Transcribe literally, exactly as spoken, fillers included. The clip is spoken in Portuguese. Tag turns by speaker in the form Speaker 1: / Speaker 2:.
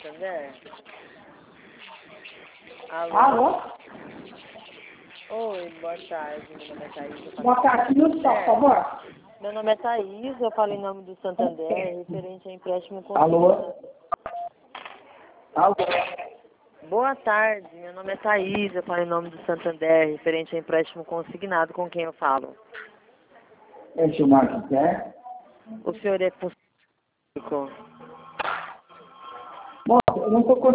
Speaker 1: Santander? Alô?
Speaker 2: Alô?
Speaker 1: Oi, boa tarde. Meu nome é Thaís. Eu
Speaker 2: Boa tarde, minuto só, por favor.
Speaker 1: Meu nome é Thaís, eu falo em nome do Santander, referente a empréstimo
Speaker 2: Alô?
Speaker 1: consignado.
Speaker 2: Alô?
Speaker 1: Boa tarde, meu nome é Thaís, eu falo em nome do Santander, referente a empréstimo consignado, com quem eu falo?
Speaker 2: É Gilmar que quer?
Speaker 1: O senhor é funcionário público?
Speaker 2: Moça, eu não estou